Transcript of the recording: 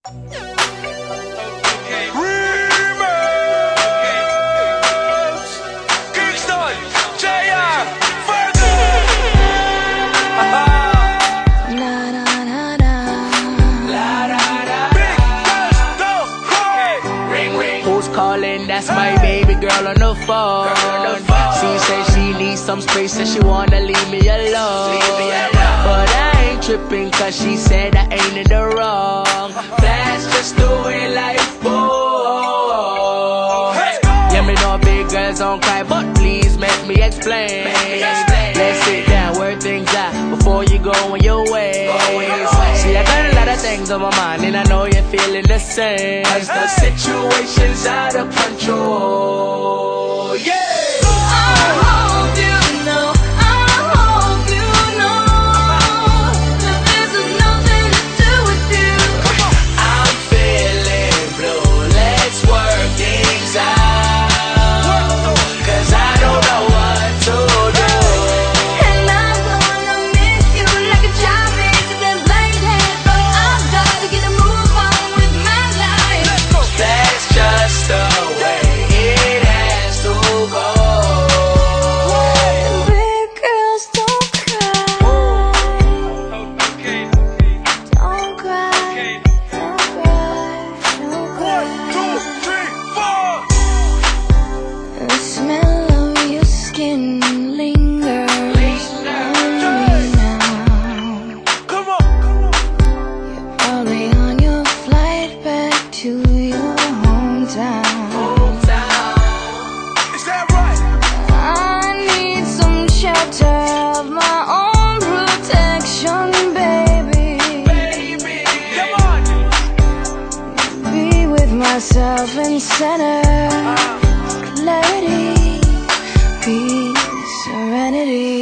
Calling, that's my baby girl on the phone. She said she needs some space and she wanna leave me alone. But I ain't tripping cause she said I ain't in the wrong. That's just the way life goes. Yeah, me know big girls don't cry, but please make me explain. Let's sit down where things are before you go on your way. See, I got a lot of things on my mind and I know you're feeling the same. Cause the situation's out of control. Yeah! Myself in center, clarity, peace, serenity.